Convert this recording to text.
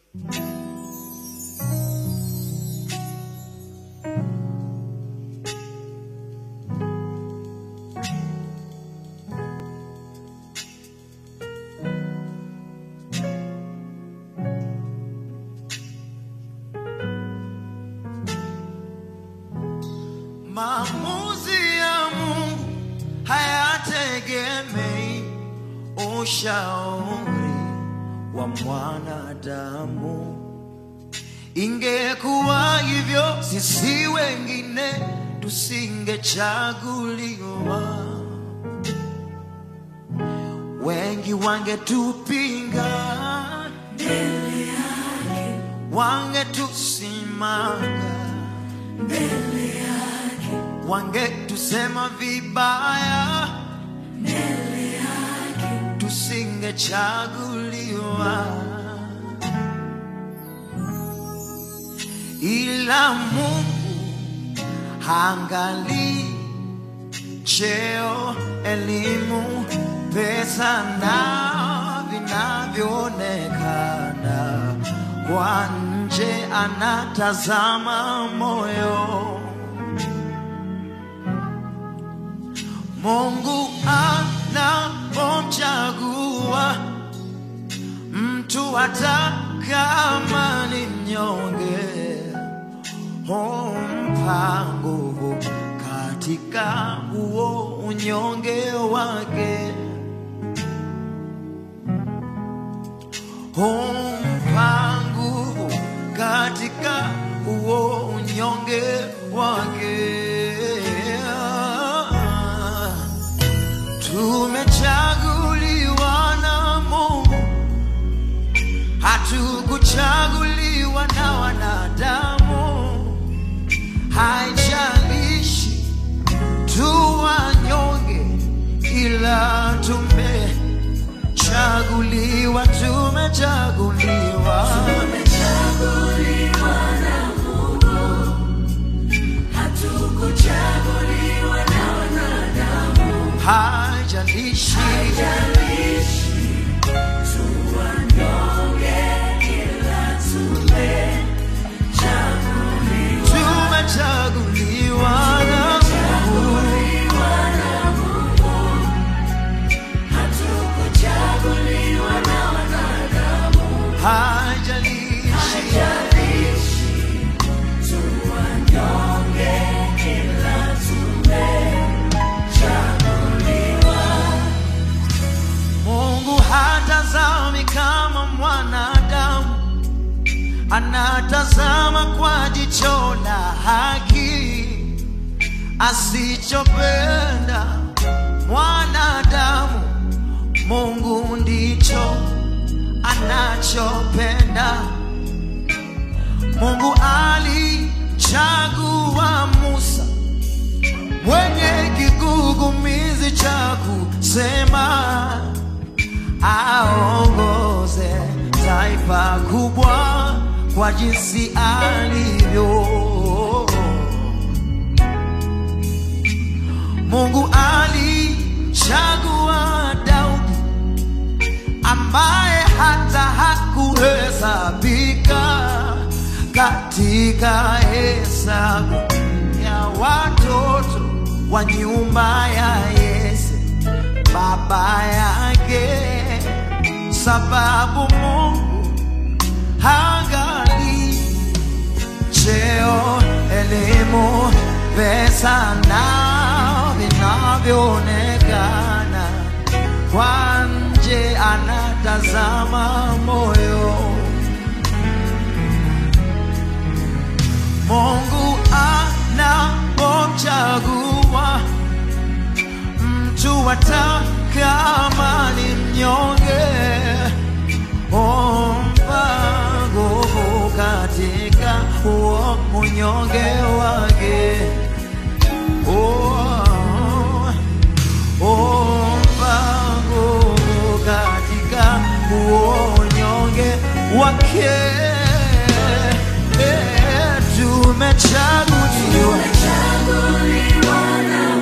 Maamuzi ya Mungu hayategemei ushauri wa mwanadamu. Ingekuwa hivyo, sisi wengine tusingechaguliwa. Wengi wangetupinga, mbele yake wangetusimanga, mbele yake wangetusema vibaya, mbele yake tusingechaguliwa. Ila Mungu haangalii cheo, elimu, pesa na vinavyoonekana kwa nje, anatazama moyo. Mungu anapomchagua mtu hata kama ni mnyonge, humpa nguvu katika huo unyonge wake. Humpa nguvu katika huo unyonge wake. Tumechaguliwa na Mungu, hatukuchaguliwa na wanadamu. Haijalishi tu wanyonge, ila tumechaguliwa, tumechaguliwa. Tumechaguliwa na Mungu, hatukuchaguliwa na wanadamu. Haijalishi tu wanyonge, ila tumechaguliwa na Mungu, hatukuchaguliwa na wanadamu. haijalishi tu wanyonge, ila tumechaguliwa. Mungu hatazami kama mwanadamu, anatazama kwa jicho la haki. Asichopenda mwanadamu, Mungu ndicho anachopenda. Mungu alichagua Musa, mwenye kigugumizi cha kusema aongoze taifa kubwa kwa jinsi alivyo. Mungu alichagua Daudi, ambaye hata hakuhesabika katika hesabu ya watoto wa nyumba ya Yese baba yake, sababu Mungu haangalii cheo, elimu, pesa na vinavyoonekana kwa nje, anatazama moyo. Mungu anapomchagua mtu hata kama ni mnyonge, humpa nguvu katika huo unyonge wake. Humpa nguvu katika huo unyonge wake. Tumechaguliwa Tumechaguliwa na